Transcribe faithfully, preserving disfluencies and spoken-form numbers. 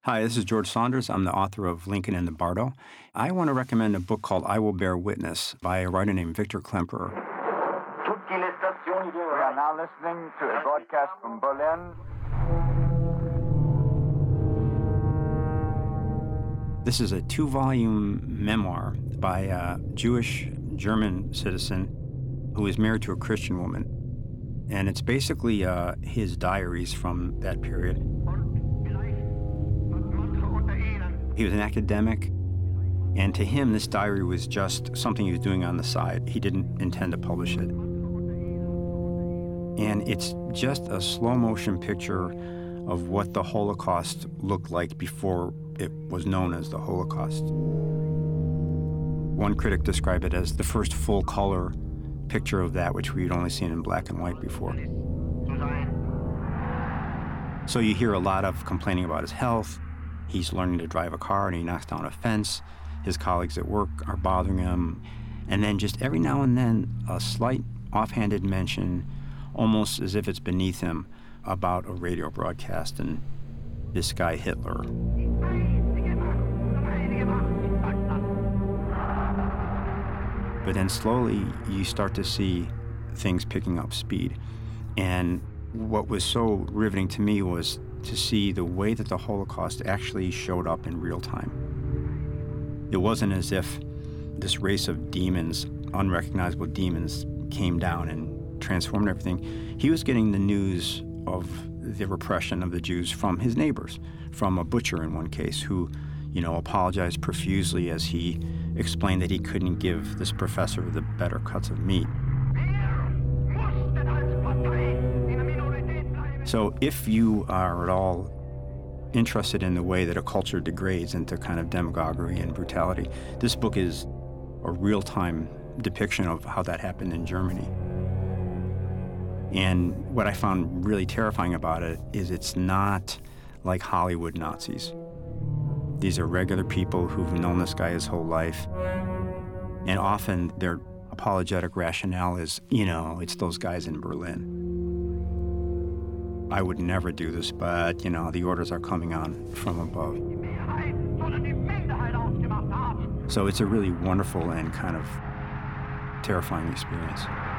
Hi, this is George Saunders. I'm the author of Lincoln and the Bardo. I want to recommend a book called I Will Bear Witness by a writer named Victor Klemperer. We are now listening to a broadcast from Berlin. This is a two-volume memoir by a Jewish German citizen who is married to a Christian woman. And it's basically uh, his diaries from that period. He was an academic, and to him, this diary was just something he was doing on the side. He didn't intend to publish it. And it's just a slow-motion picture of what the Holocaust looked like before it was known as the Holocaust. One critic described it as the first full-color picture of that, which we'd only seen in black and white before. So you hear a lot of complaining about his health. He's learning to drive a car, and he knocks down a fence. His colleagues at work are bothering him. And then just every now and then, a slight offhanded mention, almost as if it's beneath him, about a radio broadcast and this guy Hitler. But then slowly, you start to see things picking up speed. And what was so riveting to me was to see the way that the Holocaust actually showed up in real time. It wasn't as if this race of demons, unrecognizable demons, came down and transformed everything. He was getting the news of the repression of the Jews from his neighbors, from a butcher in one case who, you know, apologized profusely as he explained that he couldn't give this professor the better cuts of meat. So if you are at all interested in the way that a culture degrades into kind of demagoguery and brutality, this book is a real-time depiction of how that happened in Germany. And what I found really terrifying about it is it's not like Hollywood Nazis. These are regular people who've known this guy his whole life. And often their apologetic rationale is, you know, it's those guys in Berlin. I would never do this, but, you know, the orders are coming on from above. So it's a really wonderful and kind of terrifying experience.